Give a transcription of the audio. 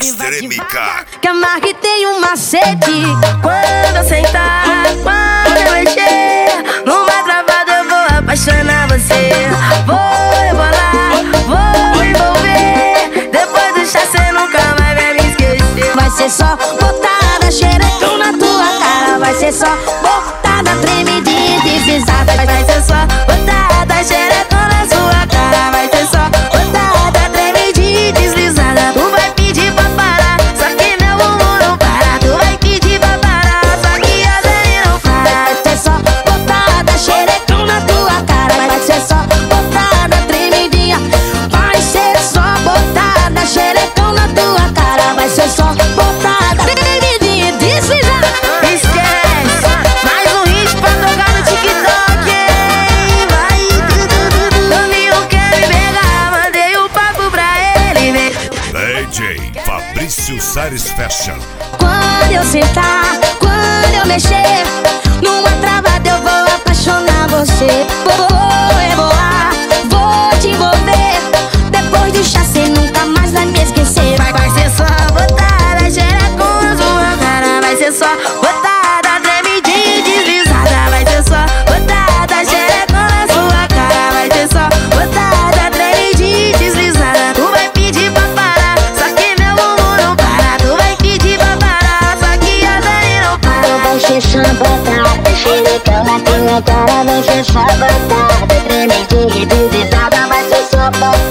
Extremica. Que a Marque tem um macete. Quando eu sentar, quando eu mexer, numa travada eu vou apaixonar você. Vou rebolar, vou envolver. Depois do chá cê nunca mais vai me esquecer. Vai ser só botada, xerecão na tua cara. Vai ser só botada, tremidinha e deslizada. Vai ser só botada, xerecão na sua cara. Vai ser só botada, tremidinha e deslizada. Tu vai pedir pra parar, só que meu bumbum não para. Tu vai pedir pra parar, só que a Dani não para. Vai ser só botada, xerecão na tua cara. Vai ser só botada, tremidinha. Vai ser só botada, xerecão na tua cara. Vai ser só botada, tremidinha e deslizada. Esquece, mais um hit pra tocar no TikTok, hein? Vai, Toninho quer me pegar, mandei o papo pra ele, vem. DJ Fabrício Sares Fashion. Quando eu sentar, quando eu mexer, numa travada eu vou apaixonar você. Vou rebolar, vou te envolver. Depois do chá cê nunca mais vai me esquecer. Vai ser só botada, xerecão na sua cara. Vai ser só botada, tremidinha e deslizada. Vai ser só botada, xerecão na sua cara. Vai ser só botada, tremidinha e deslizada. Tu vai pedir pra parar, só que meu bumbum não para. Tu vai pedir pra parar, só que a Dani não para. Vai ser só botada, xerecão na tua cara. Vai ser só botada, tremidinha e deslizada. Vai ser só botada.